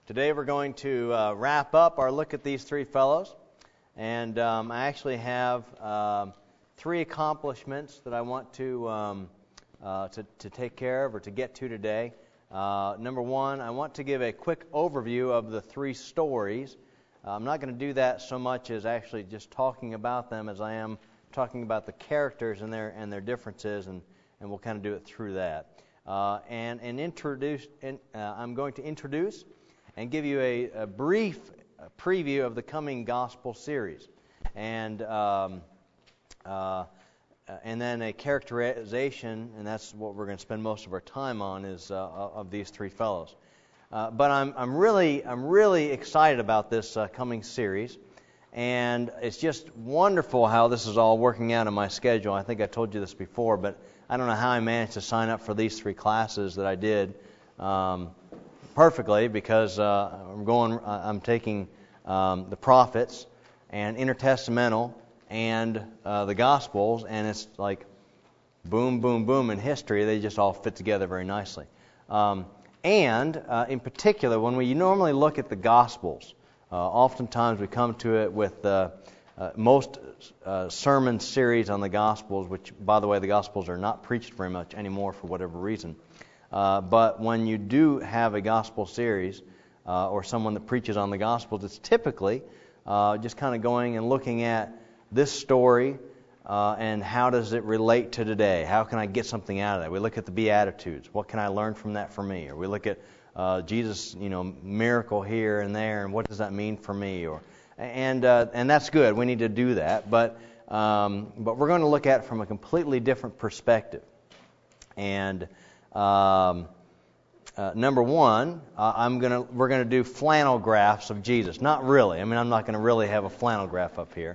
Today we're going to wrap up our look at these three fellows, and I actually have three accomplishments that I want to take care of or to get to today. Number one, I want to give a quick overview of the three stories. I'm not going to do that so much as actually just talking about them as I am talking about the characters and their differences, and we'll kind of do it through that. I'm going to introduce and give you a brief preview of the coming gospel series, and then a characterization, and that's what we're going to spend most of our time on, is of these three fellows. But I'm really excited about this coming series, and it's just wonderful how this is all working out in my schedule. I think I told you this before, but I don't know how I managed to sign up for these three classes that I did perfectly, because I'm taking the prophets and intertestamental and the Gospels, and it's like boom, boom, boom in history. They just all fit together very nicely. In particular, when we normally look at the Gospels, oftentimes we come to it with most sermon series on the Gospels, which, by the way, the Gospels are not preached very much anymore for whatever reason. But when you do have a gospel series or someone that preaches on the Gospels, it's typically just kind of going and looking at this story and how does it relate to today? How can I get something out of that? We look at the Beatitudes. What can I learn from that for me? Or we look at Jesus' miracle here and there, and what does that mean for me? And that's good. We need to do that. But we're going to look at it from a completely different perspective. And number one, we're going to do flannel graphs of Jesus. Not really. I mean, I'm not going to really have a flannel graph up here.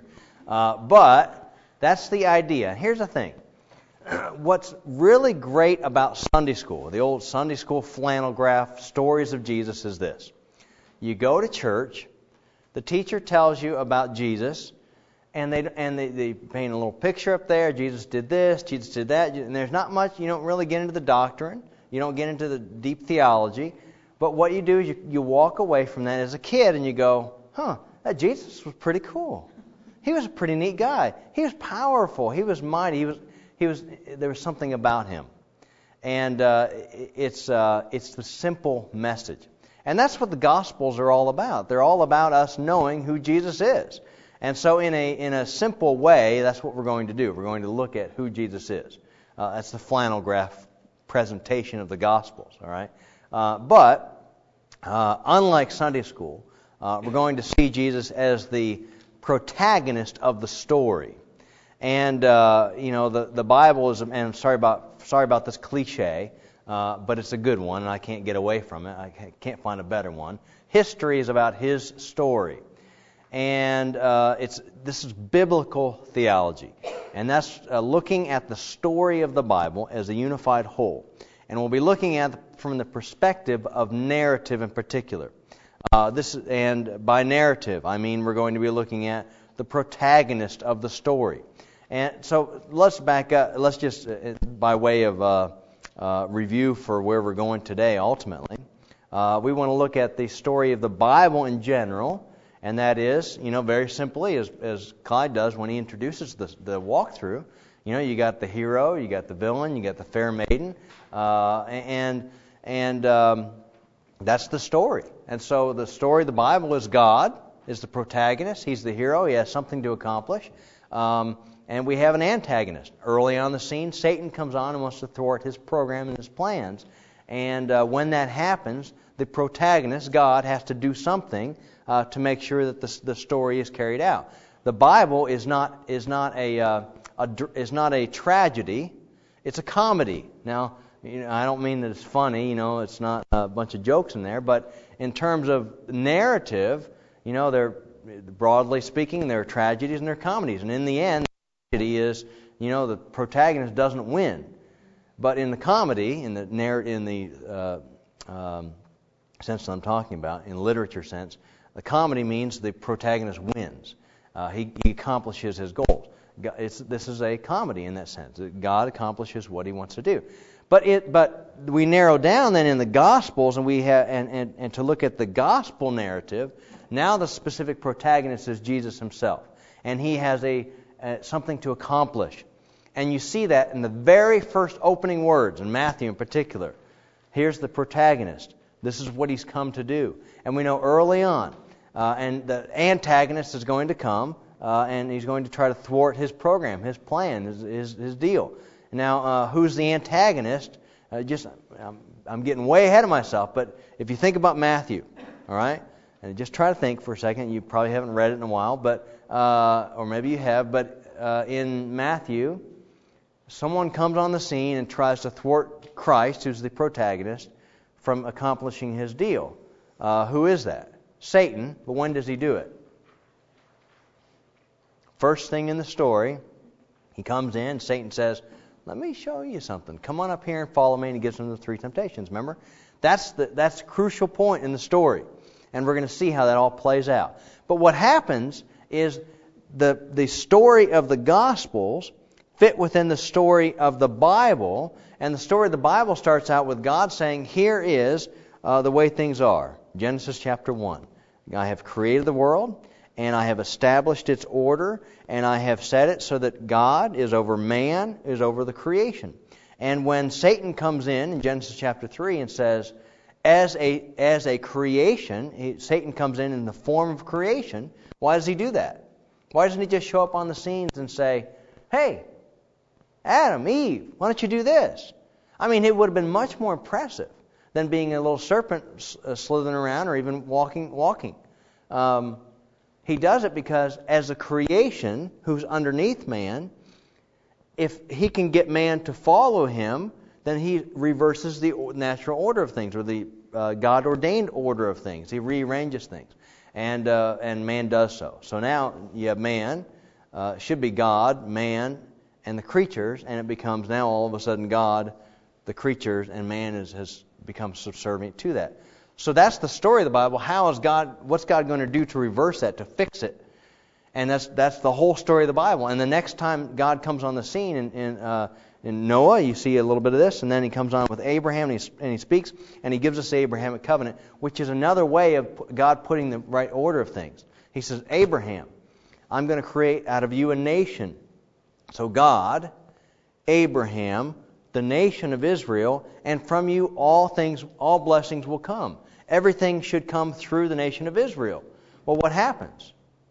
But that's the idea. Here's the thing. What's really great about Sunday school, the old Sunday school flannel graph stories of Jesus, is this. You go to church, the teacher tells you about Jesus, and they paint a little picture up there. Jesus did this, Jesus did that, and there's not much. You don't really get into the doctrine. You don't get into the deep theology. But what you do is you walk away from that as a kid and you go, that Jesus was pretty cool. He was a pretty neat guy. He was powerful. He was mighty. There was something about him. And it's the simple message. And that's what the Gospels are all about. They're all about us knowing who Jesus is. And so in a simple way, that's what we're going to do. We're going to look at who Jesus is. That's the flannel graph presentation of the Gospels. All right. But unlike Sunday school, we're going to see Jesus as the protagonist of the story. And the Bible is, and I'm sorry about this cliche, but it's a good one, and I can't get away from it. I can't find a better one. History is about his story. And this is biblical theology. And that's looking at the story of the Bible as a unified whole. And we'll be looking at from the perspective of narrative in particular. And by narrative, I mean we're going to be looking at the protagonist of the story. And so let's back up. Let's just, by way of review for where we're going today ultimately, we want to look at the story of the Bible in general. And that is, very simply, as Clyde does when he introduces the walkthrough, you got the hero, you got the villain, you got the fair maiden, and that's the story. And so the story of the Bible is God is the protagonist. He's the hero. He has something to accomplish. And we have an antagonist. Early on the scene, Satan comes on and wants to thwart his program and his plans. And when that happens, the protagonist, God, has to do something to make sure that the story is carried out. The Bible is not a tragedy; it's a comedy. Now, I don't mean that it's funny. It's not a bunch of jokes in there. But in terms of narrative, they're broadly speaking, there are tragedies and there are comedies. And in the end, the tragedy is, the protagonist doesn't win. But in the comedy, in the sense that I'm talking about, in literature sense, the comedy means the protagonist wins. He accomplishes his goals. This is a comedy in that sense. God accomplishes what He wants to do. But we narrow down then in the Gospels, and we have and to look at the Gospel narrative. Now the specific protagonist is Jesus Himself, and He has something to accomplish. And you see that in the very first opening words, in Matthew in particular. Here's the protagonist. This is what He's come to do. And we know early on, and the antagonist is going to come, and he's going to try to thwart His program, His plan, his deal. Now, who's the antagonist? I'm getting way ahead of myself, but if you think about Matthew, all right, and just try to think for a second. You probably haven't read it in a while, but or maybe you have. But in Matthew, someone comes on the scene and tries to thwart Christ, who's the protagonist, from accomplishing his deal. Who is that? Satan. But when does he do it? First thing in the story, he comes in. Satan says, "Let me show you something. Come on up here and follow me." And he gives him the 3 temptations. Remember, that's the crucial point in the story, and we're going to see how that all plays out. But what happens is the story of the Gospels fit within the story of the Bible, and the story of the Bible starts out with God saying, "Here is the way things are." Genesis chapter 1. I have created the world, and I have established its order, and I have set it so that God is over man, is over the creation. And when Satan comes in Genesis chapter 3 and says, as a creation, Satan comes in the form of creation. Why does he do that? Why doesn't he just show up on the scenes and say, "Hey, Adam, Eve, why don't you do this?" I mean, it would have been much more impressive than being a little serpent slithering around or even walking. He does it because as a creation who's underneath man, if he can get man to follow him, then he reverses the natural order of things, or the God-ordained order of things. He rearranges things, and man does so. So now you have man, should be God, man, and the creatures, and it becomes now all of a sudden God, the creatures, and man has become subservient to that. So that's the story of the Bible. What's God going to do to reverse that, to fix it? And that's the whole story of the Bible. And the next time God comes on the scene in Noah, you see a little bit of this, and then He comes on with Abraham, and he speaks, and He gives us the Abrahamic covenant, which is another way of God putting the right order of things. He says, "Abraham, I'm going to create out of you a nation." So God, Abraham, the nation of Israel, and from you all blessings will come. Everything should come through the nation of Israel. Well, what happens?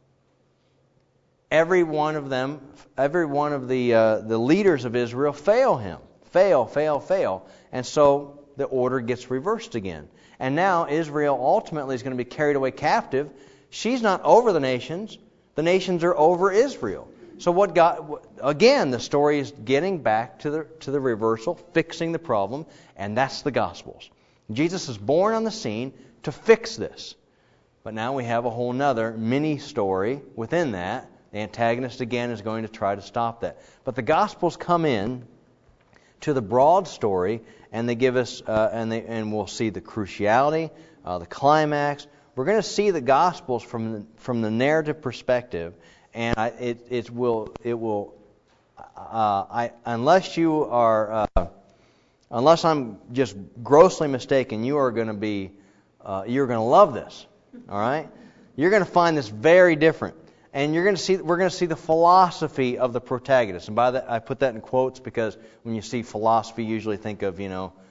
Every one of the leaders of Israel fail Him. Fail. And so the order gets reversed again. And now Israel ultimately is going to be carried away captive. She's not over the nations. The nations are over Israel. So again, the story is getting back to the reversal, fixing the problem, and that's the Gospels. Jesus is born on the scene to fix this. But now we have a whole nother mini story within that. The antagonist again is going to try to stop that. But the Gospels come in to the broad story, and they give us, and we'll see the cruciality, the climax. We're going to see the Gospels from the narrative perspective. And unless I'm just grossly mistaken, you're going to love this. All right, you're going to find this very different, and we're going to see the philosophy of the protagonist. And by that, I put that in quotes because when you see philosophy, you usually think of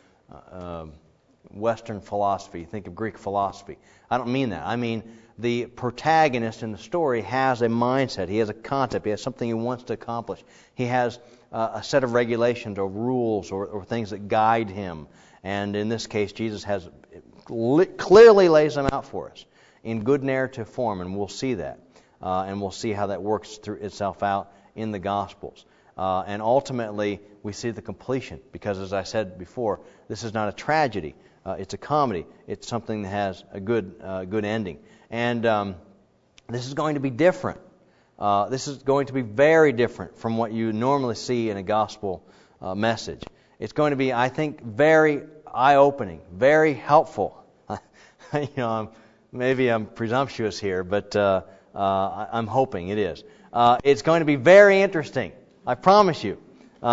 Western philosophy, think of Greek philosophy. I don't mean that. I mean the protagonist in the story has a mindset. He has a concept. He has something he wants to accomplish. He has a set of regulations or rules or things that guide him. And in this case, Jesus clearly lays them out for us in good narrative form, and we'll see that. And we'll see how that works through itself out in the Gospels. And ultimately, we see the completion, because as I said before, this is not a tragedy. It's a comedy. It's something that has a good ending. And this is going to be different. This is going to be very different from what you normally see in a gospel message. It's going to be, I think, very eye-opening, very helpful. Maybe I'm presumptuous here, but I'm hoping it is. It's going to be very interesting. I promise you.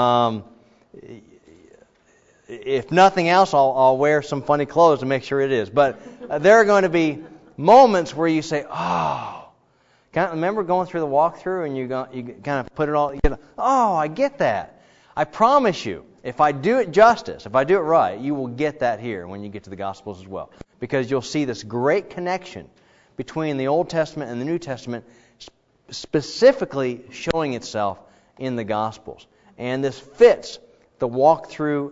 If nothing else, I'll wear some funny clothes to make sure it is. But there are going to be moments where you say, "Oh," remember going through the walkthrough and you kind of put it all. Oh, I get that. I promise you, if I do it justice, if I do it right, you will get that here when you get to the Gospels as well, because you'll see this great connection between the Old Testament and the New Testament, specifically showing itself in the Gospels, and this fits the walkthrough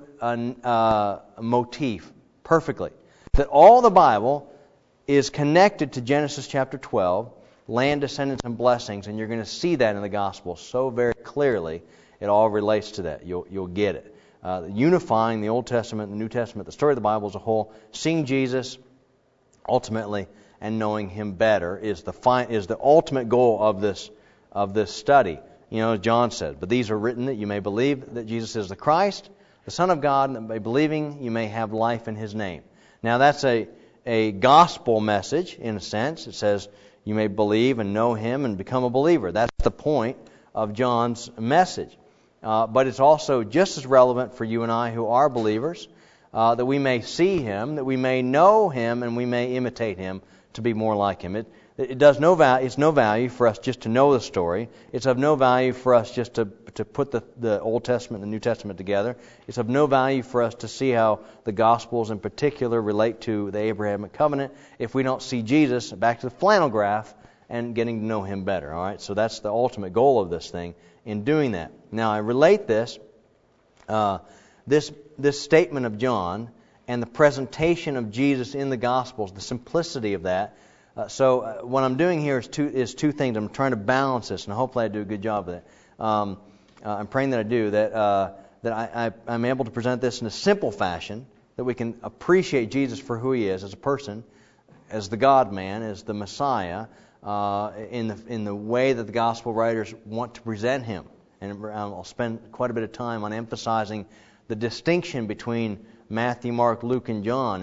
motif perfectly. That all the Bible is connected to Genesis chapter 12, land, descendants, and blessings, and you're going to see that in the Gospel so very clearly. It all relates to that. You'll get it. Unifying the Old Testament and the New Testament, the story of the Bible as a whole, seeing Jesus ultimately and knowing Him better is the ultimate goal of this study. As John said, but these are written that you may believe that Jesus is the Christ, the Son of God, and that by believing you may have life in His name. Now that's a gospel message in a sense. It says you may believe and know Him and become a believer. That's the point of John's message. But it's also just as relevant for you and I who are believers, that we may see Him, that we may know Him, and we may imitate Him to be more like Him. It's no value for us just to know the story. It's of no value for us just to put the Old Testament and the New Testament together. It's of no value for us to see how the Gospels in particular relate to the Abrahamic covenant if we don't see Jesus, back to the flannel graph, and getting to know Him better. All right, so that's the ultimate goal of this thing in doing that. Now I relate this statement of John and the presentation of Jesus in the Gospels, the simplicity of that. So what I'm doing here is two things. I'm trying to balance this, and hopefully I do a good job of it. I'm praying that I do, that I'm able to present this in a simple fashion, that we can appreciate Jesus for who He is as a person, as the God-man, as the Messiah, in the way that the Gospel writers want to present Him. And I'll spend quite a bit of time on emphasizing the distinction between Matthew, Mark, Luke, and John,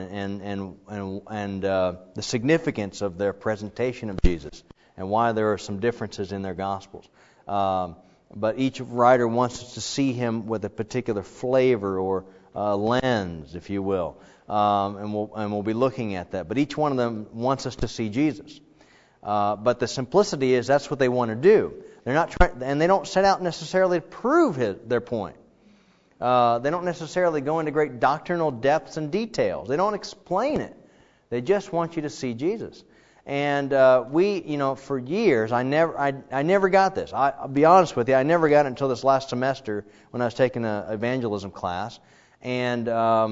and the significance of their presentation of Jesus, and why there are some differences in their Gospels. But each writer wants us to see Him with a particular flavor or lens, if you will, and we'll be looking at that. But each one of them wants us to see Jesus. But the simplicity is that's what they want to do. They're not trying, and they don't set out necessarily to prove their point. They don't necessarily go into great doctrinal depths and details. They don't explain it. They just want you to see Jesus. And for years, I never got this. I'll be honest with you, I never got it until this last semester when I was taking an evangelism class, and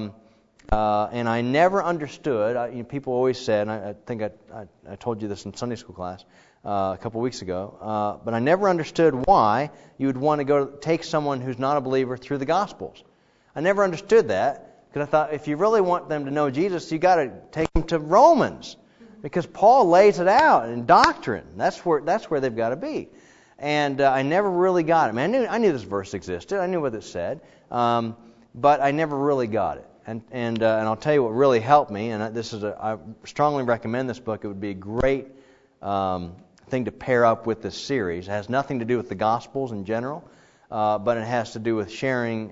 I never understood. People always said, and I think I told you this in Sunday school class a couple weeks ago, but I never understood why you would want to go take someone who's not a believer through the Gospels. I never understood that, because I thought if you really want them to know Jesus, you got to take them to Romans, because Paul lays it out in doctrine. That's where they've got to be. And I never really got it. I knew this verse existed. I knew what it said, but I never really got it. And I'll tell you what really helped me. And I strongly recommend this book. It would be a great thing to pair up with this series. It has nothing to do with the Gospels in general, but it has to do with sharing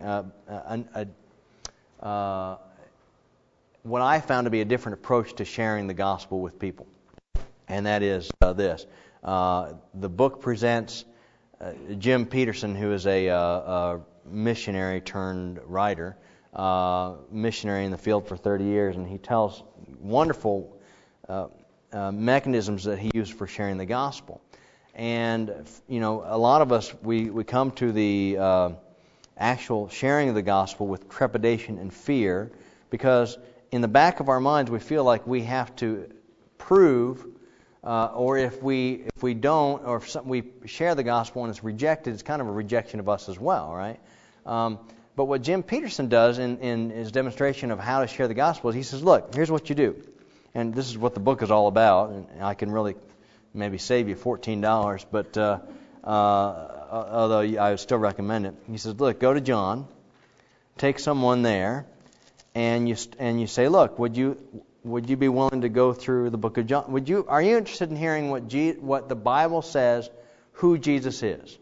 what I found to be a different approach to sharing the Gospel with people. And that is this. The book presents Jim Peterson, who is a missionary turned writer, missionary in the field for 30 years, and he tells wonderful mechanisms that he used for sharing the gospel. And a lot of us we come to the actual sharing of the gospel with trepidation and fear, because in the back of our minds we feel like we have to prove, or if we don't, or if we share the gospel and it's rejected, it's kind of a rejection of us as well, right? But what Jim Peterson does in his demonstration of how to share the gospel is he says, look, here's what you do. And this is what the book is all about. And I can really maybe save you $14, but although I would still recommend it. He says, look, go to John, take someone there, and you say, look, would you would you be willing to go through the book of John? Are you interested in hearing what the Bible says who Jesus is?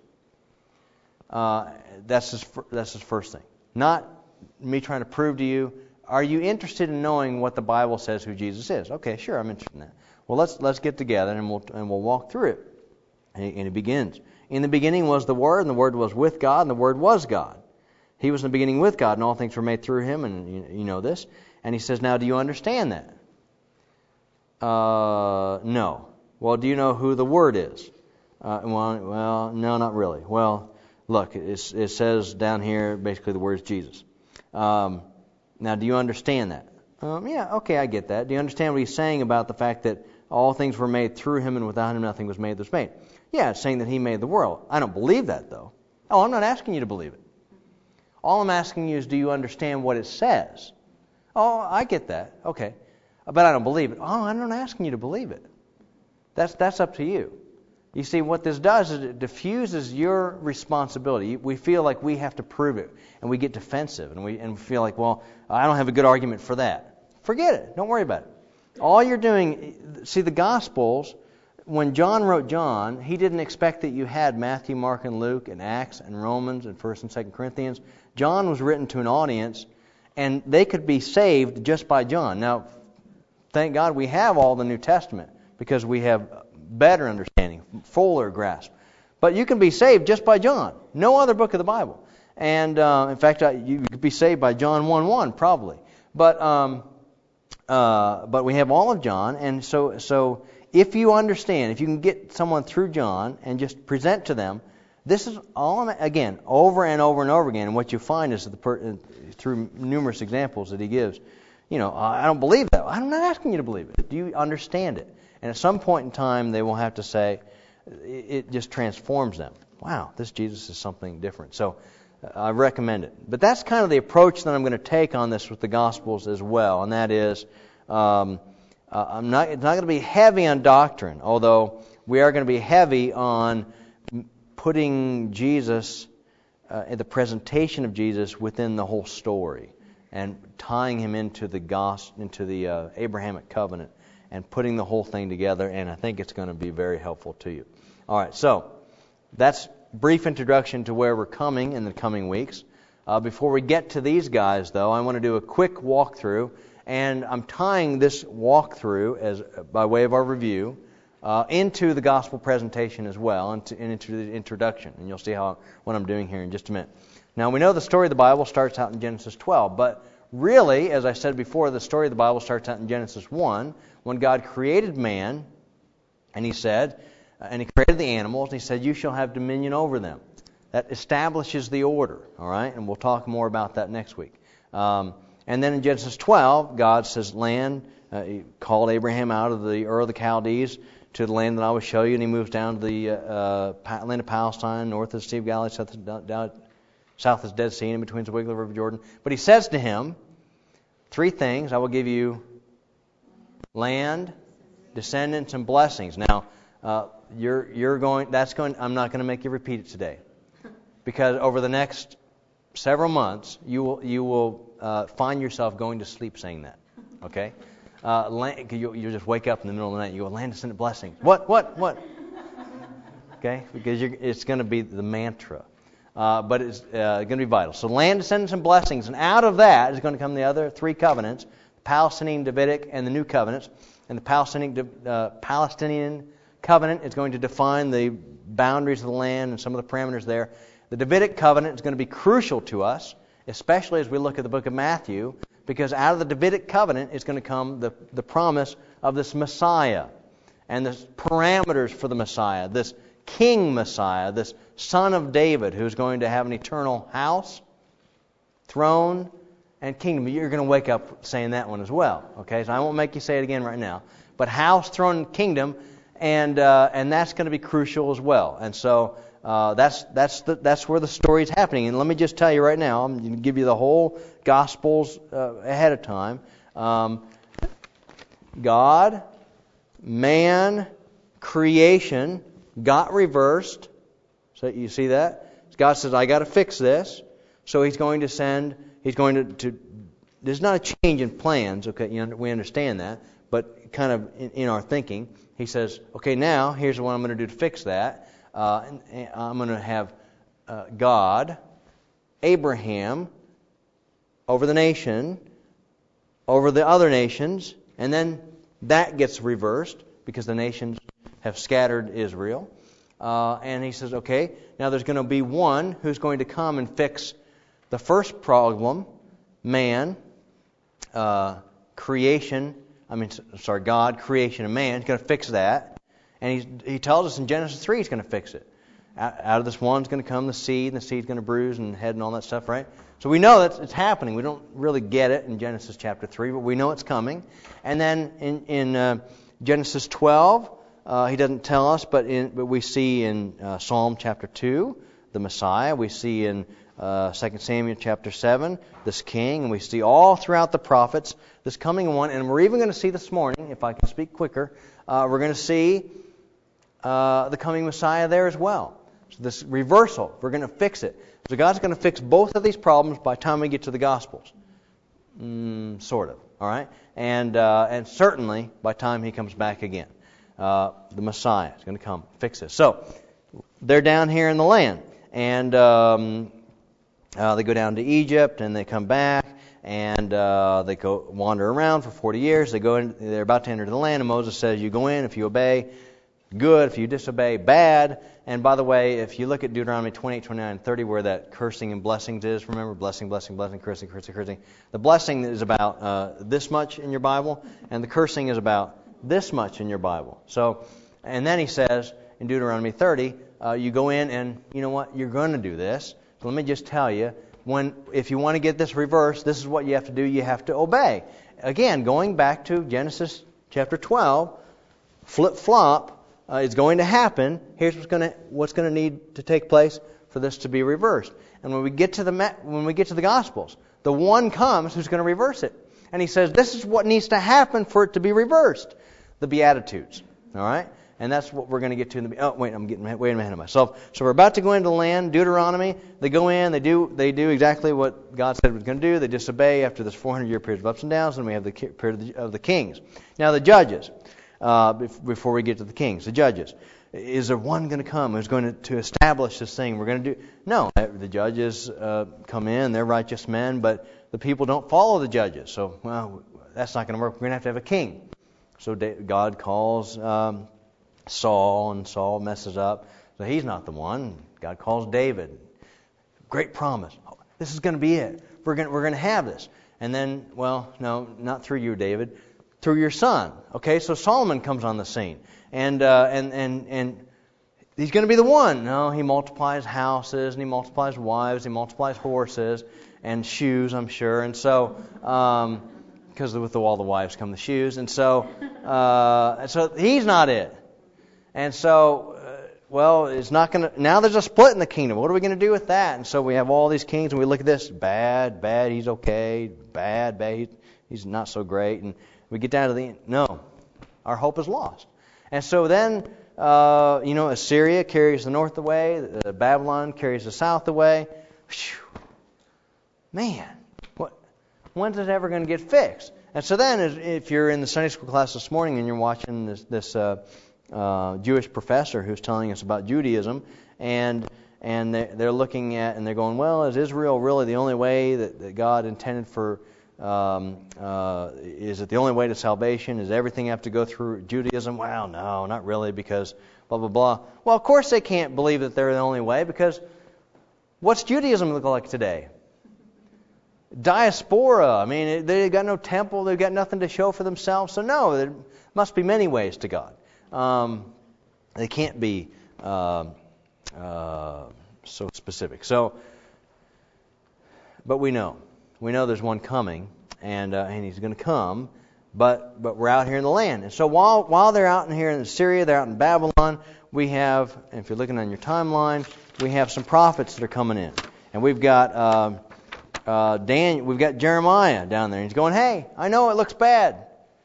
That's his first thing. Not me trying to prove to you. Are you interested in knowing what the Bible says who Jesus is? Okay, sure, I'm interested in that. Well, let's get together and we'll walk through it. And it begins. In the beginning was the Word, and the Word was with God, and the Word was God. He was in the beginning with God, and all things were made through Him, and you know this. And he says, now, do you understand that? No. Well, do you know who the Word is? Well, no, not really. Well, look, it says down here, basically the word is Jesus. Now, do you understand that? Yeah, okay, I get that. Do you understand what he's saying about the fact that all things were made through Him, and without Him nothing was made that was made? Yeah, it's saying that He made the world. I don't believe that, though. Oh, I'm not asking you to believe it. All I'm asking you is, do you understand what it says? Oh, I get that. Okay. But I don't believe it. Oh, I'm not asking you to believe it. That's up to you. You see, what this does is it diffuses your responsibility. We feel like we have to prove it, and we get defensive, and we feel like, well, I don't have a good argument for that. Forget it. Don't worry about it. All you're doing, see, the Gospels, when John wrote John, he didn't expect that you had Matthew, Mark, and Luke, and Acts, and Romans, and 1st and 2nd Corinthians. John was written to an audience, and they could be saved just by John. Now, thank God we have all the New Testament, because we have better understanding, fuller grasp. But you can be saved just by John. No other book of the Bible. And in fact, you could be saved by John 1:1 probably. But we have all of John, and so if you understand, if you can get someone through John and just present to them, this is all, again, over and over and over again. And what you find is that through numerous examples that he gives, I don't believe that. I'm not asking you to believe it. Do you understand it? And at some point in time, they will have to say, it just transforms them. Wow, this Jesus is something different. So I recommend it. But that's kind of the approach that I'm going to take on this with the Gospels as well. And that is, it's not going to be heavy on doctrine, although we are going to be heavy on putting Jesus, the presentation of Jesus within the whole story, and tying Him into the Abrahamic covenant, and putting the whole thing together, and I think it's going to be very helpful to you. All right, so that's a brief introduction to where we're coming in the coming weeks. Before we get to these guys, though, I want to do a quick walkthrough, and I'm tying this walkthrough by way of our review into the gospel presentation as well, and into the introduction, and you'll see what I'm doing here in just a minute. Now, we know the story of the Bible starts out in Genesis 12, but really, as I said before, the story of the Bible starts out in Genesis 1, when God created man, and He said, and He created the animals, and He said, you shall have dominion over them. That establishes the order, all right? And we'll talk more about that next week. And then in Genesis 12, God says, He called Abraham out of the Ur of the Chaldees to the land that I will show you, and He moves down to the land of Palestine, north of the Sea of Galilee, south is Dead Sea, and in between the Wiggler River Jordan. But He says to him, 3 things: I will give you land, descendants, and blessings. Now, I'm not going to make you repeat it today, because over the next several months, you will find yourself going to sleep saying that. Okay, you'll just wake up in the middle of the night. You go, land, descendant, blessing. What? Okay, because it's going to be the mantra. But it's going to be vital. So land, descendants, and blessings. And out of that is going to come the other 3 covenants, the Palestinian, Davidic, and the new covenants. And the Palestinian covenant is going to define the boundaries of the land and some of the parameters there. The Davidic covenant is going to be crucial to us, especially as we look at the book of Matthew, because out of the Davidic covenant is going to come the promise of this Messiah and the parameters for the Messiah, this King Messiah, this Son of David, who's going to have an eternal house, throne, and kingdom. You're going to wake up saying that one as well. Okay, so I won't make you say it again right now. But house, throne, and kingdom, and that's going to be crucial as well. And so that's where the story is happening. And let me just tell you right now, I'm going to give you the whole Gospels ahead of time. God, man, creation got reversed. So you see that? God says, I got to fix this. So He's going to there's not a change in plans. Okay, we understand that, but kind of in our thinking, he says, okay, now here's what I'm going to do to fix that. And I'm going to have God, Abraham, over the nation, over the other nations, and then that gets reversed because the nations have scattered Israel. And he says, okay, now there's going to be one who's going to come and fix the first problem, man, creation, God, creation of man. He's going to fix that. And he tells us in Genesis 3 he's going to fix it. Out of this one's going to come the seed, and the seed's going to bruise and head and all that stuff, right? So we know that it's happening. We don't really get it in Genesis chapter 3, but we know it's coming. And then in Genesis 12, he doesn't tell us, but we see in Psalm chapter 2, the Messiah. We see in 2 Samuel chapter 7, this king. And we see all throughout the prophets this coming one. And we're even going to see this morning, if I can speak quicker, we're going to see the coming Messiah there as well. So this reversal, we're going to fix it. So God's going to fix both of these problems by the time we get to the Gospels. Sort of, all right? And certainly by the time He comes back again. The Messiah is going to come fix this. So they're down here in the land. And they go down to Egypt, and they come back, and they go wander around for 40 years. They're about to enter the land, and Moses says, you go in, if you obey, good. If you disobey, bad. And by the way, if you look at Deuteronomy 28, 29, and 30, where that cursing and blessings is, remember, blessing, blessing, blessing, cursing, cursing, cursing. The blessing is about this much in your Bible, and the cursing is about this much in your Bible. So, and then he says in Deuteronomy 30, you go in and, you know what, you're going to do this. So let me just tell you, if you want to get this reversed, this is what you have to do. You have to obey. Again, going back to Genesis chapter 12, flip-flop, is going to happen. Here's what's going to need to take place for this to be reversed. And when we get to the Gospels, the one comes who's going to reverse it. And he says, this is what needs to happen for it to be reversed. The Beatitudes. All right? And that's what we're going to get to in the... Oh, wait, I'm getting way ahead of myself. So we're about to go into the land, Deuteronomy. They go in, they do exactly what God said was going to do. They disobey after this 400-year period of ups and downs, and we have the period of the kings. Now the judges, before we get to the kings, the judges. Is there one going to come who's going to establish this thing we're going to do? No, the judges come in, they're righteous men, but the people don't follow the judges. So, well, that's not going to work. We're going to have a king. So God calls Saul, and Saul messes up. So he's not the one. God calls David. Great promise. Oh, this is going to be it. We're going to have this. And then, well, no, not through you, David. Through your son. Okay, so Solomon comes on the scene. And he's going to be the one. No, he multiplies houses, and he multiplies wives, he multiplies horses, and shoes, I'm sure. And so, because with all the wives come the shoes. And so he's not it. And so, it's not going to... Now there's a split in the kingdom. What are we going to do with that? And so we have all these kings, and we look at this. Bad, he's okay. Bad, he's not so great. And we get down to the end. No, our hope is lost. And so then, Assyria carries the north away. Babylon carries the south away. Whew. Man, when's it ever going to get fixed? And so then, if you're in the Sunday school class this morning and you're watching this Jewish professor who's telling us about Judaism, and they're looking at, and they're going, well, is Israel really the only way that God intended for... is it the only way to salvation? Does everything have to go through Judaism? Well, no, not really, because blah, blah, blah. Well, of course they can't believe that they're the only way, because what's Judaism look like today? Diaspora. I mean, they've got no temple. They've got nothing to show for themselves. So no, there must be many ways to God. They can't be so specific. But we know there's one coming, and he's going to come, but we're out here in the land. And so while they're out in here in Syria, they're out in Babylon, we have, and if you're looking on your timeline, we have some prophets that are coming in. And we've got Daniel, we've got Jeremiah down there. And he's going, hey, I know it looks bad.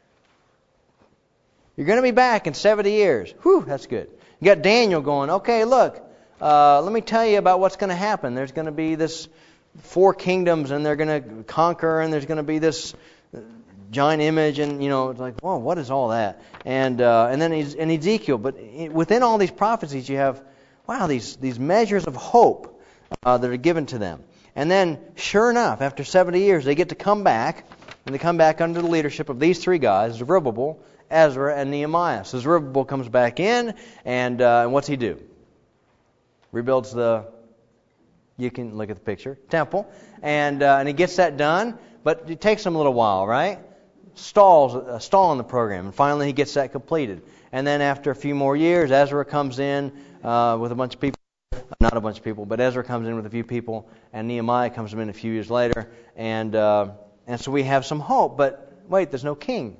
You're going to be back in 70 years. Whew, that's good. You got Daniel going, okay, look, let me tell you about what's going to happen. There's going to be this 4 kingdoms, and they're going to conquer, and there's going to be this giant image, and it's like, whoa, what is all that? And then in Ezekiel, but within all these prophecies, you have, these measures of hope that are given to them. And then, sure enough, after 70 years, they get to come back, and they come back under the leadership of these 3 guys, Zerubbabel, Ezra, and Nehemiah. So Zerubbabel comes back in, and what's he do? Rebuilds you can look at the picture, temple, and he gets that done, but it takes him a little while, right? Stall in the program, and finally he gets that completed. And then after a few more years, Ezra comes in with a bunch of people, not a bunch of people, but Ezra comes in with a few people, and Nehemiah comes in a few years later, and so we have some hope, but wait, there's no king.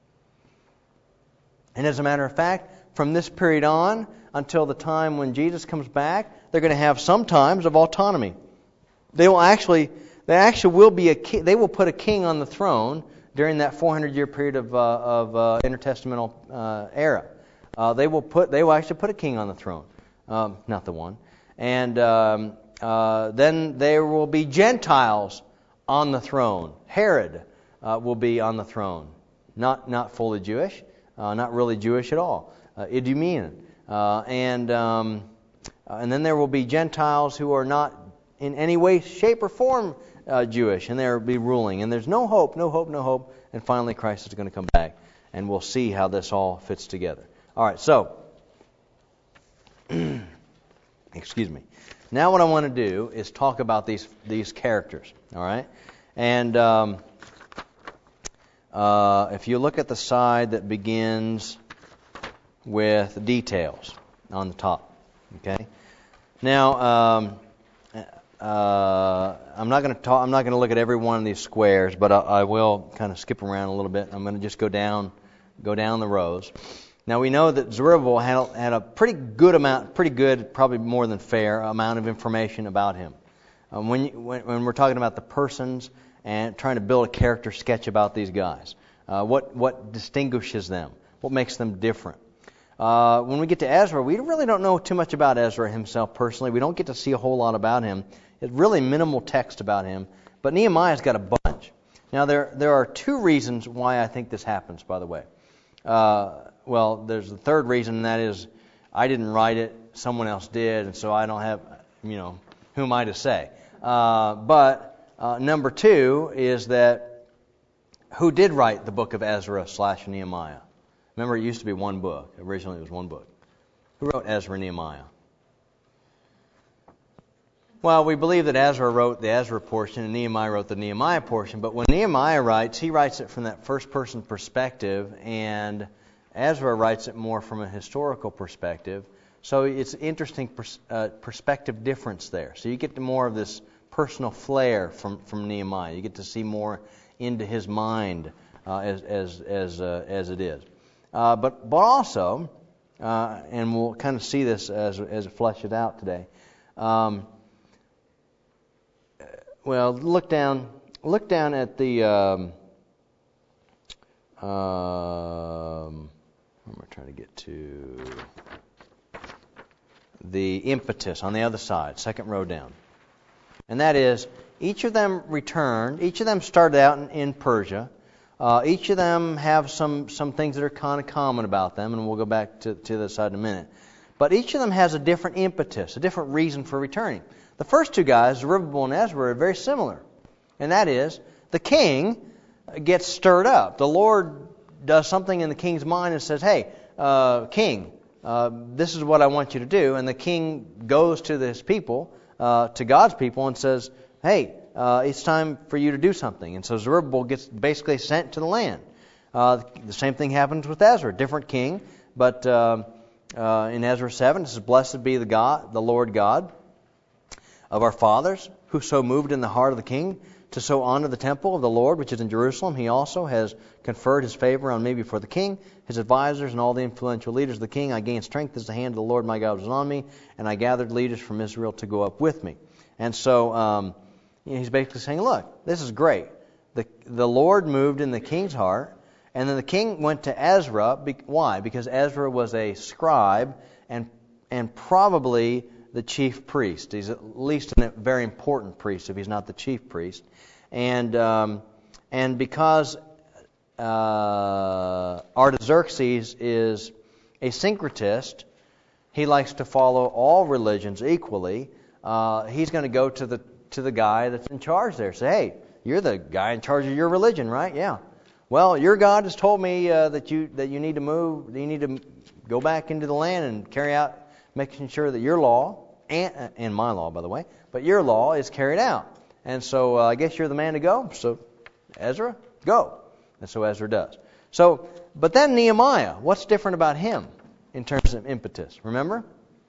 And as a matter of fact, from this period on until the time when Jesus comes back, they're going to have some times of autonomy. They will actually will be they will put a king on the throne during that 400-year period of intertestamental era. They will actually put a king on the throne, not the one. And then there will be Gentiles on the throne. Herod will be on the throne, not fully Jewish. Not really Jewish at all. Idumean. And then there will be Gentiles who are not in any way, shape, or form Jewish, and they'll be ruling. And there's no hope. And finally Christ is going to come back, and we'll see how this all fits together. All right, so, excuse me. Now what I want to do is talk about these characters, all right? And if you look at the side that begins with details on the top, okay. Now, I'm not going to look at every one of these squares, but I will kind of skip around a little bit. I'm going to just go down the rows. Now we know that Zerubbabel had a pretty good, probably more than fair amount of information about him. When we're talking about the persons and trying to build a character sketch about these guys. What distinguishes them? What makes them different? When we get to Ezra, we really don't know too much about Ezra himself personally. We don't get to see a whole lot about him. It's really minimal text about him. But Nehemiah's got a bunch. Now, there are 2 reasons why I think this happens, by the way. Well, there's the third reason, and that is I didn't write it. Someone else did, and so I don't have, who am I to say? But number 2 is that who did write the book of Ezra / Nehemiah? Remember, it used to be one book. Originally, it was one book. Who wrote Ezra and Nehemiah? Well, we believe that Ezra wrote the Ezra portion and Nehemiah wrote the Nehemiah portion. But when Nehemiah writes, he writes it from that first-person perspective, and Ezra writes it more from a historical perspective. So it's an interesting perspective difference there. So you get to more of this personal flair from Nehemiah. You get to see more into his mind as it is. But also, and we'll kind of see this as it fleshes out today. Well, look down at the. Where am I trying to get to? The impetus on the other side, second row down. And that is, each of them returned. Each of them started out in Persia. Each of them have some things that are kind of common about them, and we'll go back to the other side in a minute. But each of them has a different impetus, a different reason for returning. The first 2 guys, Zerubbabel and Ezra, are very similar. And that is, the king gets stirred up. The Lord does something in the king's mind and says, hey, king, this is what I want you to do. And the king goes to his people, to God's people, and says, hey, it's time for you to do something. And so Zerubbabel gets basically sent to the land. The same thing happens with Ezra, different king. But in Ezra 7, it says, blessed be the Lord God of our fathers, who so moved in the heart of the king to so honor the temple of the Lord, which is in Jerusalem. He also has conferred his favor on me before the king, his advisors, and all the influential leaders of the king. I gained strength as the hand of the Lord my God was on me, and I gathered leaders from Israel to go up with me. And so he's basically saying, look, this is great. The Lord moved in the king's heart, and then the king went to Ezra. Why? Because Ezra was a scribe and probably the chief priest. He's at least a very important priest if he's not the chief priest. And because Artaxerxes is a syncretist, he likes to follow all religions equally. He's going to go to the guy that's in charge there. Say, hey, you're the guy in charge of your religion, right? Yeah. Well, your God has told me that you need to move. That you need to go back into the land and carry out, making sure that your law and my law, by the way, but your law is carried out. And so I guess you're the man to go. So Ezra, go. And so Ezra does. So, but then Nehemiah, what's different about him in terms of impetus? Remember?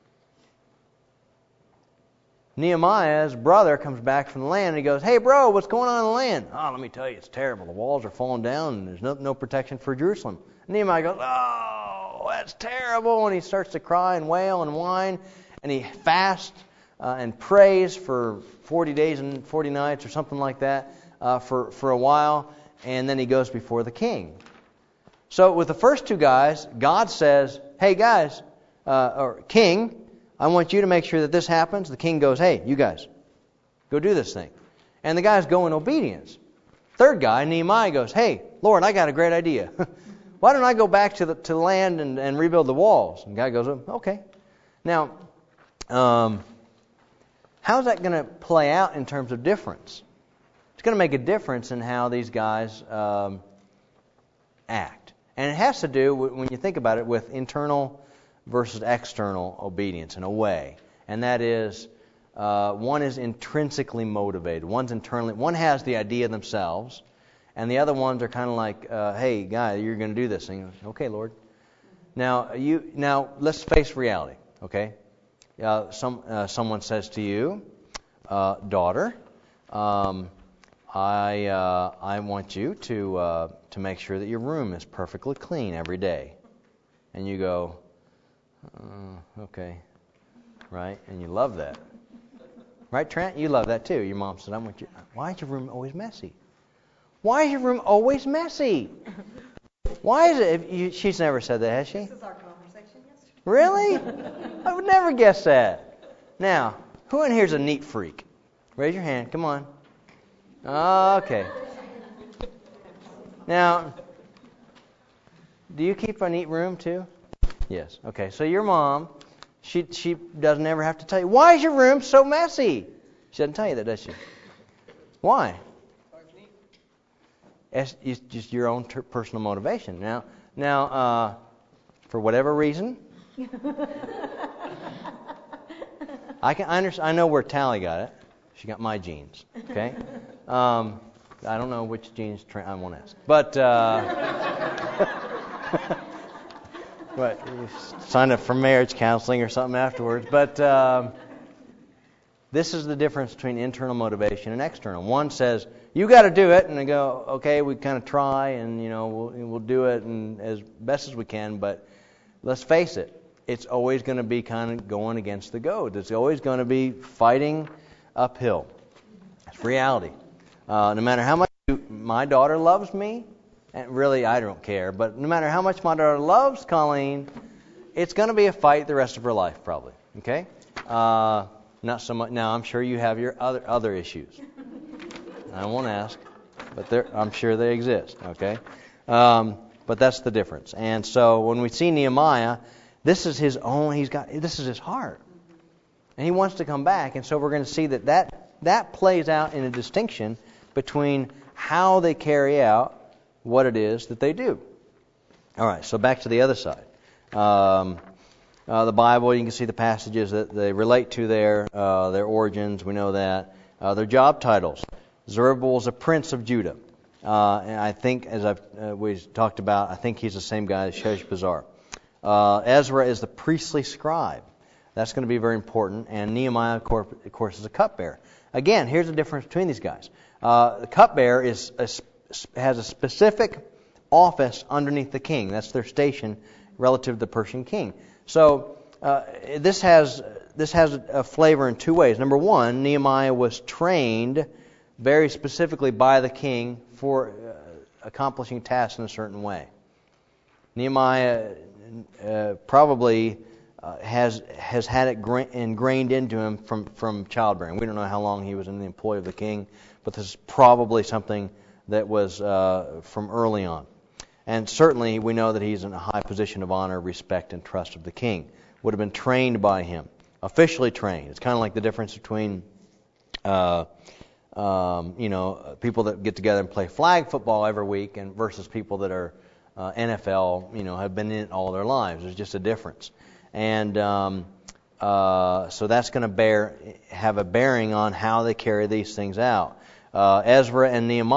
Nehemiah's brother comes back from the land and he goes, hey bro, what's going on in the land? Oh, let me tell you, it's terrible. The walls are falling down and there's no protection for Jerusalem. Nehemiah goes, oh, that's terrible. And he starts to cry and wail and whine. And he fasts and prays for 40 days and 40 nights or something like that for a while. And then he goes before the king. So with the first two guys, God says, hey guys, or king, I want you to make sure that this happens. The king goes, hey, you guys, go do this thing. And the guys go in obedience. Third guy, Nehemiah, goes, hey, Lord, I got a great idea. Why don't I go back to the land and rebuild the walls? And the guy goes, okay. Now, how's that going to play out in terms of difference? It's going to make a difference in how these guys act. And it has to do, when you think about it, with internal versus external obedience in a way. And that is, one is intrinsically motivated. One has the idea themselves, and the other ones are kind of like, hey, guy, you're going to do this thing. Okay, Lord. Now let's face reality, okay? Someone says to you, daughter, I want you to make sure that your room is perfectly clean every day. And you go, okay, right? And you love that. Right, Trent? You love that too. Your mom said, why is your room always messy? Why is your room always messy? Why is it? She's never said that, has she? This is our conversation yesterday. Really? I would never guess that. Now, who in here is a neat freak? Raise your hand. Come on. Okay. Now, do you keep a neat room too? Yes. Okay. So your mom, she doesn't ever have to tell you, why is your room so messy? She doesn't tell you that, does she? Why? It's just your own personal motivation. Now, for whatever reason, I know where Tally got it. She got my genes. Okay. I don't know which genes. I won't ask. But you signed up for marriage counseling or something afterwards. But this is the difference between internal motivation and external. One says, you got to do it, and they go, okay, we kind of try, and we'll do it and as best as we can. But let's face it, it's always going to be kind of going against the goad. It's always going to be fighting uphill. It's reality. No matter how much my daughter loves me, and really I don't care, but no matter how much my daughter loves Colleen, it's going to be a fight the rest of her life, probably. Okay? Not so much. Now, I'm sure you have your other issues. I won't ask, but I'm sure they exist. Okay? But that's the difference. And so when we see Nehemiah, this is his own. This is his heart, and he wants to come back. And so we're going to see that plays out in a distinction between how they carry out what it is that they do. All right, so back to the other side. The Bible, you can see the passages that they relate to their origins. We know that. Their job titles. Zerubbabel is a prince of Judah. And I think, as we talked about, I think he's the same guy as Sheshbazzar. Ezra is the priestly scribe. That's going to be very important. And Nehemiah, of course, is a cupbearer. Again, here's the difference between these guys. The cupbearer has a specific office underneath the king. That's their station relative to the Persian king. So this has a flavor in two ways. Number one, Nehemiah was trained very specifically by the king for accomplishing tasks in a certain way. Nehemiah probably has had it ingrained into him from childbearing. We don't know how long he was in the employ of the king, but this is probably something that was from early on. And certainly we know that he's in a high position of honor, respect, and trust of the king. Would have been trained by him, officially trained. It's kind of like the difference between people that get together and play flag football every week and versus people that are NFL, have been in it all their lives. There's just a difference. And so that's going to have a bearing on how they carry these things out. Zerubbabel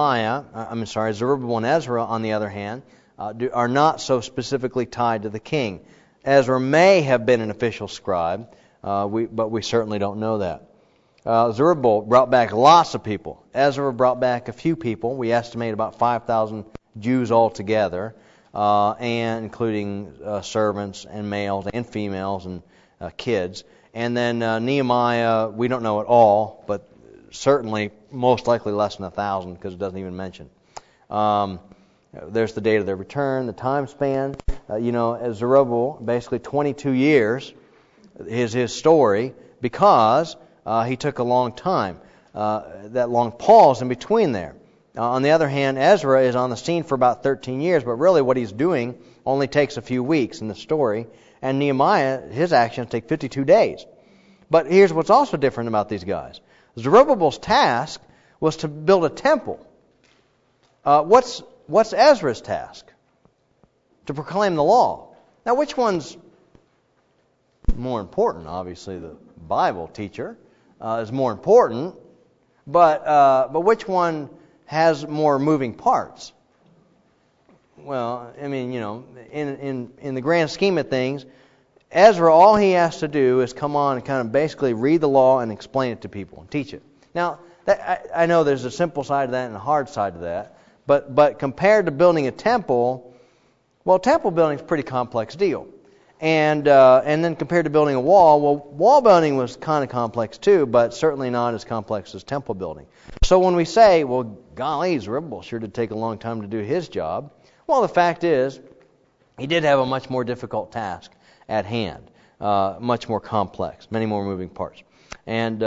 and Ezra, on the other hand, are not so specifically tied to the king. Ezra may have been an official scribe, but we certainly don't know that. Zerubbabel brought back lots of people. Ezra brought back a few people. We estimate about 5,000 Jews altogether, and including servants and males and females and kids. And then Nehemiah, we don't know at all, but certainly most likely less than 1,000 because it doesn't even mention. There's the date of their return, the time span. As Zerubbabel, basically 22 years is his story because he took a long time, that long pause in between there. On the other hand, Ezra is on the scene for about 13 years, but really what he's doing only takes a few weeks in the story. And Nehemiah, his actions take 52 days. But here's what's also different about these guys. Zerubbabel's task was to build a temple. What's Ezra's task? To proclaim the law. Now, which one's more important? Obviously, the Bible teacher is more important, but which one has more moving parts? Well, I mean, in the grand scheme of things, Ezra, all he has to do is come on and kind of basically read the law and explain it to people and teach it. Now, I know there's a simple side to that and a hard side to that, but compared to building a temple, well, temple building is a pretty complex deal. And then compared to building a wall, well, wall building was kind of complex too, but certainly not as complex as temple building. So when we say, well, golly, Zerubbabel sure did take a long time to do his job, well, the fact is, he did have a much more difficult task at hand, much more complex, many more moving parts. And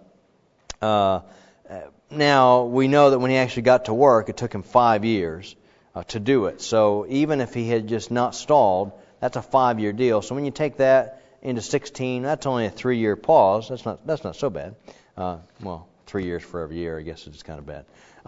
now we know that when he actually got to work, it took him 5 years to do it. So even if he had just not stalled, that's a 5-year deal. So when you take that into 16, that's only a 3-year pause. That's not so bad. 3 years for every year, I guess is kind of bad.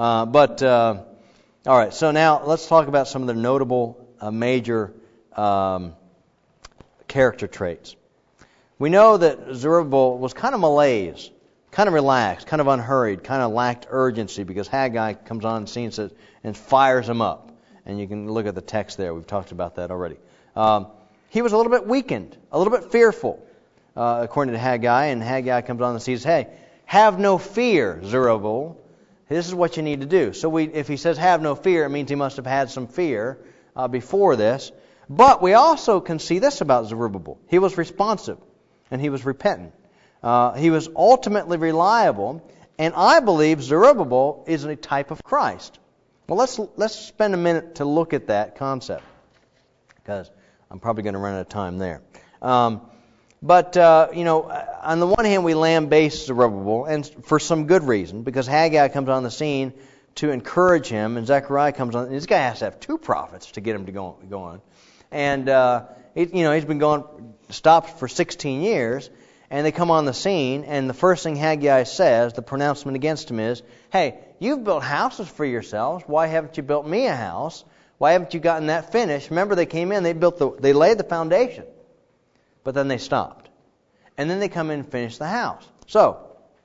All right. So now let's talk about some of the notable major character traits. We know that Zerubbabel was kind of malaise, kind of relaxed, kind of unhurried, kind of lacked urgency because Haggai comes on the scene and fires him up. And you can look at the text there. We've talked about that already. He was a little bit weakened, a little bit fearful, according to Haggai. And Haggai comes on and says, hey, have no fear, Zerubbabel. This is what you need to do. So if he says have no fear, it means he must have had some fear before this. But we also can see this about Zerubbabel. He was responsive and he was repentant. He was ultimately reliable. And I believe Zerubbabel is a type of Christ. Well, let's spend a minute to look at that concept, because I'm probably going to run out of time there. But on the one hand, we lambaste Zerubbabel, and for some good reason, because Haggai comes on the scene to encourage him, and Zechariah comes on. And this guy has to have 2 prophets to get him to go on. And he's been stopped for 16 years, and they come on the scene, and the first thing Haggai says, the pronouncement against him is, hey, you've built houses for yourselves. Why haven't you built me a house? Why haven't you gotten that finished? Remember, they came in, they laid the foundation, but then they stopped. And then they come in and finish the house. So,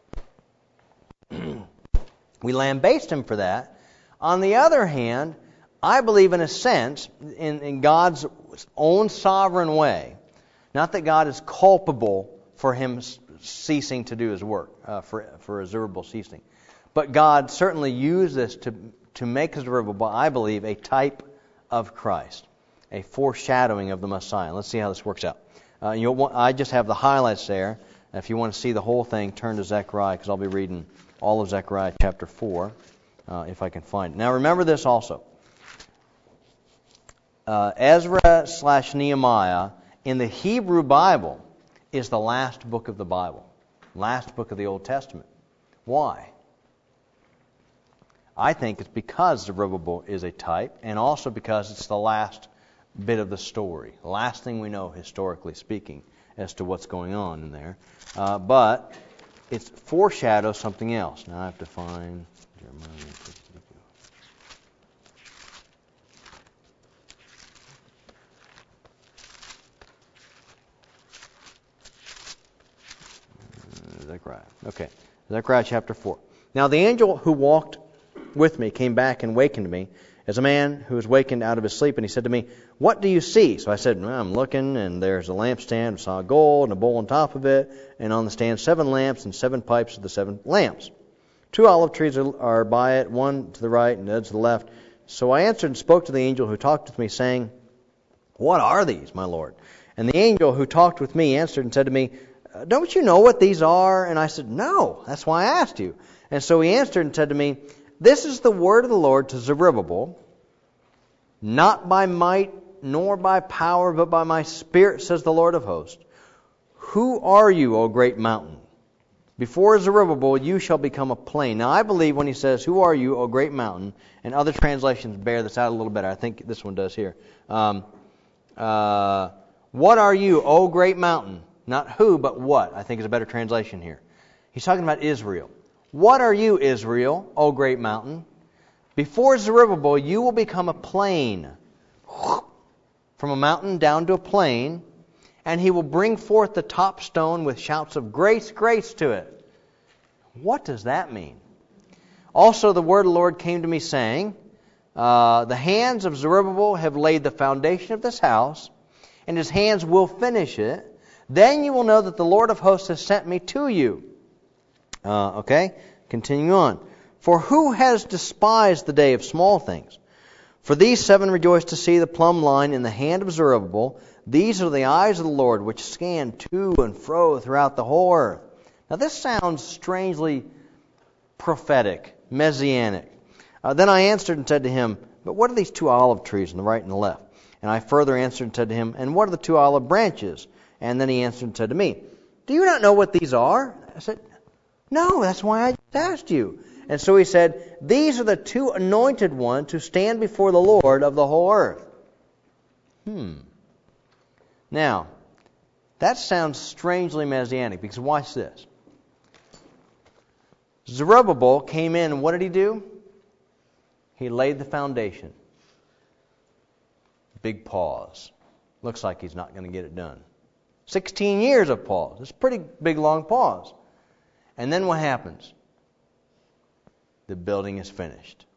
we lambaste him for that. On the other hand, I believe in a sense, in God's own sovereign way, not that God is culpable for him ceasing to do his work, for Zerubbabel ceasing. But God certainly used this to make Zerubbabel, I believe, a type of Christ, a foreshadowing of the Messiah. Let's see how this works out. I just have the highlights there. If you want to see the whole thing, turn to Zechariah, because I'll be reading all of Zechariah chapter 4, if I can find it. Now remember this also. Ezra/Nehemiah, in the Hebrew Bible, is the last book of the Bible, last book of the Old Testament. Why? I think it's because Zerubbabel is a type, and also because it's the last bit of the story, the last thing we know, historically speaking, as to what's going on in there. But it foreshadows something else. Now I have to find Jeremiah. Zechariah. Okay, Zechariah chapter 4. Now the angel who walked with me came back and wakened me, as a man who is wakened out of his sleep, and he said to me, "What do you see?" So I said, "Well, I'm looking, and there's a lampstand of solid gold, and a bowl on top of it, and on the stand 7 lamps, and 7 pipes of the 7 lamps. 2 olive trees are by it, one to the right and the other to the left." So I answered and spoke to the angel who talked with me, saying, "What are these, my Lord?" And the angel who talked with me answered and said to me, "Don't you know what these are?" And I said, "No, that's why I asked you." And so he answered and said to me, "This is the word of the Lord to Zerubbabel, not by might nor by power, but by my Spirit, says the Lord of hosts. Who are you, O great mountain? Before Zerubbabel you shall become a plain." Now I believe when he says, "Who are you, O great mountain," and other translations bear this out a little better. I think this one does here. What are you, O great mountain? Not who, but what, I think is a better translation here. He's talking about Israel. What are you, Israel, O great mountain? Before Zerubbabel, you will become a plain. From a mountain down to a plain, and he will bring forth the top stone with shouts of grace, grace to it. What does that mean? Also the word of the Lord came to me saying, the hands of Zerubbabel have laid the foundation of this house, and his hands will finish it. Then you will know that the Lord of hosts has sent me to you. Okay, continuing on. For who has despised the day of small things? For these 7 rejoice to see the plumb line in the hand of Zerubbabel. These are the eyes of the Lord, which scan to and fro throughout the whole earth. Now this sounds strangely prophetic, messianic. Then I answered and said to him, "But what are these 2 olive trees on the right and the left?" And I further answered and said to him, "And what are the 2 olive branches?" And then he answered and said to me, "Do you not know what these are?" I said, "No, that's why I just asked you." And so he said, "These are the 2 anointed ones who stand before the Lord of the whole earth." Now, that sounds strangely messianic, because watch this. Zerubbabel came in, and what did he do? He laid the foundation. Big pause. Looks like he's not going to get it done. 16 years of pause. It's a pretty big, long pause. And then what happens? The building is finished.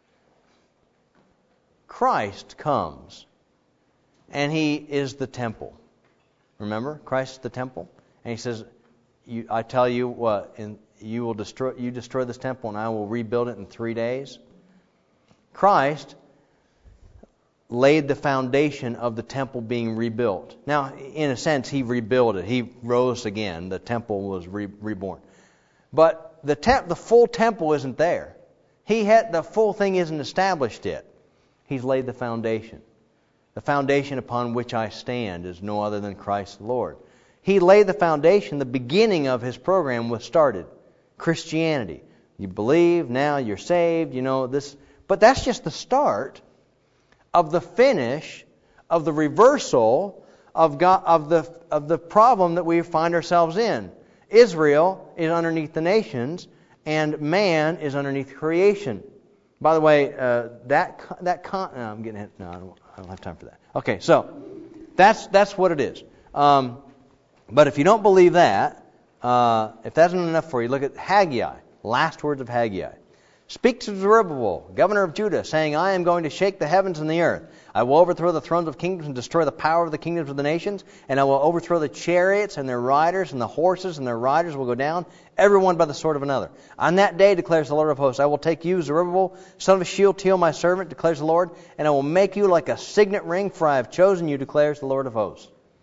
Christ comes, and he is the temple. Remember, Christ is the temple, and he says, "I tell you what, you destroy this temple, and I will rebuild it in 3 days." Christ laid the foundation of the temple being rebuilt. Now, in a sense, he rebuilt it. He rose again. The temple was reborn. But the full temple isn't there. The full thing isn't established yet. He's laid the foundation. The foundation upon which I stand is no other than Christ the Lord. He laid the foundation. The beginning of his program was started. Christianity. You believe, now you're saved, this. But that's just the start of the finish, of the reversal of the problem that we find ourselves in. Israel is underneath the nations, and man is underneath creation. By the way, I'm getting it. No, I don't have time for that. Okay, so that's what it is. But if you don't believe that, if that isn't enough for you, look at Haggai. Last words of Haggai. "Speak to Zerubbabel, governor of Judah, saying, I am going to shake the heavens and the earth. I will overthrow the thrones of kingdoms and destroy the power of the kingdoms of the nations. And I will overthrow the chariots and their riders, and the horses and their riders will go down, every one by the sword of another. On that day, declares the Lord of hosts, I will take you, Zerubbabel, son of Shealtiel, my servant, declares the Lord, and I will make you like a signet ring, for I have chosen you, declares the Lord of hosts."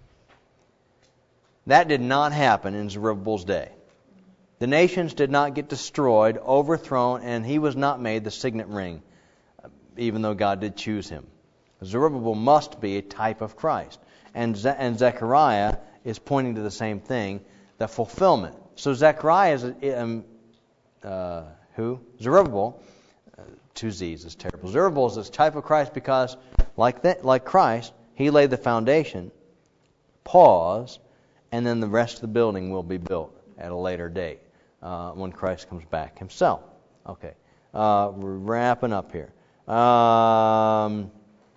That did not happen in Zerubbabel's day. The nations did not get destroyed, overthrown, and he was not made the signet ring, even though God did choose him. Zerubbabel must be a type of Christ. And Zechariah is pointing to the same thing, the fulfillment. So Zechariah is Zerubbabel, two Z's is terrible. Zerubbabel is this type of Christ because, like Christ, he laid the foundation, pause, and then the rest of the building will be built at a later date when Christ comes back himself. Okay, we're wrapping up here. I'm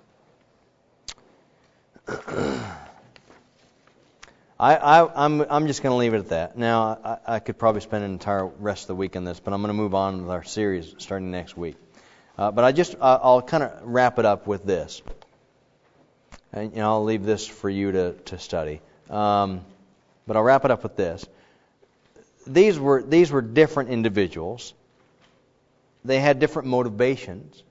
just going to leave it at that. Now, I could probably spend an entire rest of the week on this, but I'm going to move on with our series starting next week. But I'll kind of wrap it up with this, and I'll leave this for you to study. But I'll wrap it up with this. These were different individuals. They had different motivations,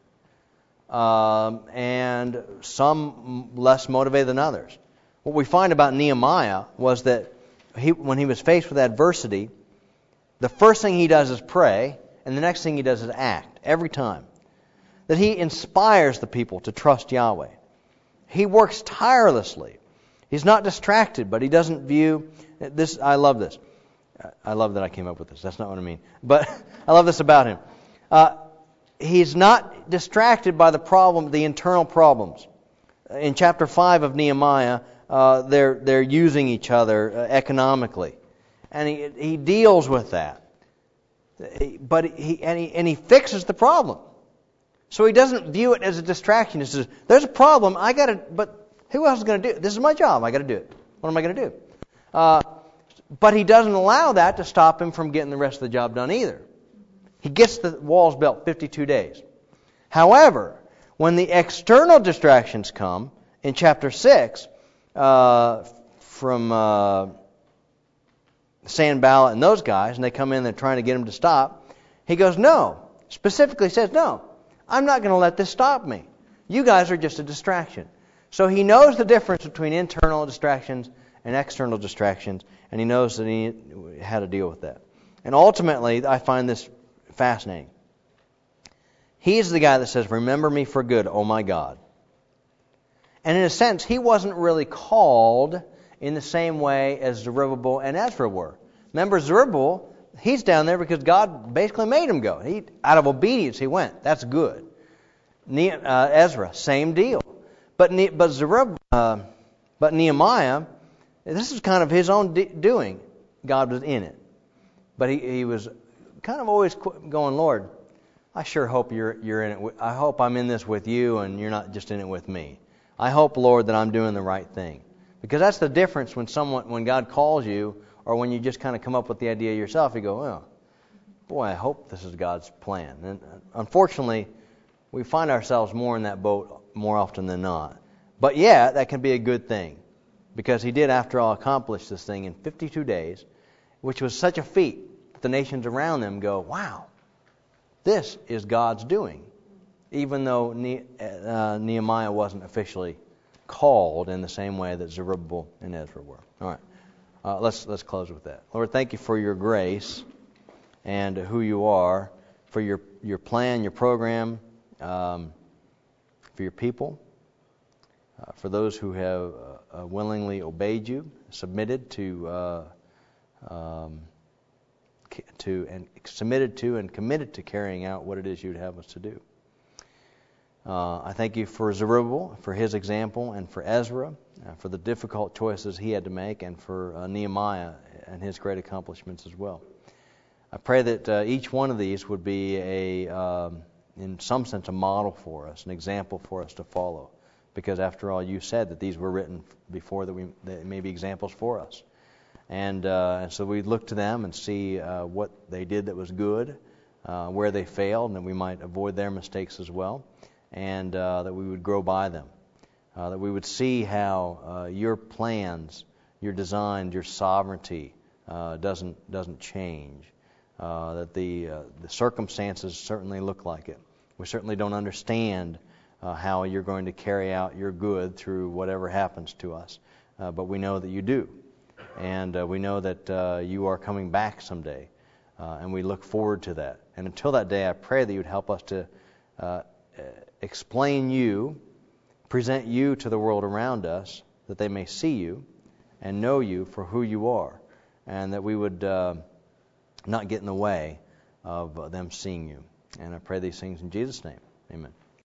and some less motivated than others. What we find about Nehemiah was that when he was faced with adversity, the first thing he does is pray, and the next thing he does is act, every time. That he inspires the people to trust Yahweh. He works tirelessly. He's not distracted, but he doesn't view this. I love this. I love that I came up with this. That's not what I mean. But I love this about him. He's not distracted by the internal problems. In chapter 5 of Nehemiah, they're using each other economically, and he deals with that. But he fixes the problem. So he doesn't view it as a distraction. He says, "There's a problem. But who else is going to do it? This is my job. I got to do it. What am I going to do?" But he doesn't allow that to stop him from getting the rest of the job done either. He gets the walls built 52 days. However, when the external distractions come in chapter 6, from Sanballat and those guys, and they come in and they're trying to get him to stop, he goes, "No." Specifically says, "No, I'm not going to let this stop me. You guys are just a distraction." So he knows the difference between internal distractions and external distractions, and he knows that he had to deal with that. And ultimately, I find this fascinating. He's the guy that says, "Remember me for good, oh my God." And in a sense, he wasn't really called in the same way as Zerubbabel and Ezra were. Remember, Zerubbabel, he's down there because God basically made him go. Out of obedience, he went. That's good. Ezra, same deal. But Nehemiah, this is kind of his own doing. God was in it. But he was kind of always going, "Lord, I sure hope you're in it. I hope I'm in this with you and you're not just in it with me. I hope, Lord, that I'm doing the right thing." Because that's the difference when God calls you, or when you just kind of come up with the idea yourself. You go, "Oh, boy, I hope this is God's plan." And unfortunately, we find ourselves more in that boat more often than not. But yeah, that can be a good thing. Because he did, after all, accomplish this thing in 52 days, which was such a feat that the nations around them go, "Wow, this is God's doing." Even though Nehemiah wasn't officially called in the same way that Zerubbabel and Ezra were. All right, let's close with that. Lord, thank you for your grace and who you are, for your plan, your program, for your people, for those who have willingly obeyed you, submitted to and committed to carrying out what it is you'd have us to do. I thank you for Zerubbabel, for his example, and for Ezra, for the difficult choices he had to make, and for Nehemiah and his great accomplishments as well. I pray that each one of these would be in some sense, a model for us, an example for us to follow. Because after all, you said that these were written before that they may be examples for us. And so we look to them and see what they did that was good, where they failed, and that we might avoid their mistakes as well. And that we would grow by them, that we would see how your plans, your design, your sovereignty doesn't change, that the circumstances certainly look like it. We certainly don't understand how you're going to carry out your good through whatever happens to us, but we know that you do, and we know that you are coming back someday, and we look forward to that. And until that day, I pray that you would help us to explain you, present you to the world around us, that they may see you, and know you for who you are, and that we would not get in the way of them seeing you. And I pray these things in Jesus' name. Amen.